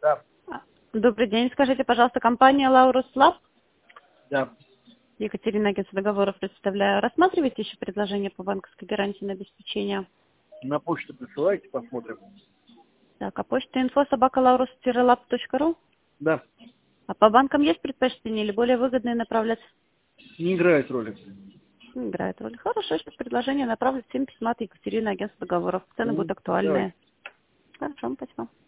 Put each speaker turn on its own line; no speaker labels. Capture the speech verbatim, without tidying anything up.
Да.
Добрый день. Скажите, пожалуйста, компания Laurus Lab?
Да.
Екатерина, агентство договоров представляю. Рассматриваете еще предложение по банковской гарантии на обеспечение?
На почту присылайте, посмотрим.
Так, а почта инфо собака laurus lab точка ру?
Да.
А по банкам есть предпочтение или более выгодные направлять?
Не играет роли.
Не играет роли. Хорошо, если предложение направлю всем письма от Екатерины, агентство договоров. Цены
Мгм.
будут
Давай.
актуальные. Хорошо, спасибо.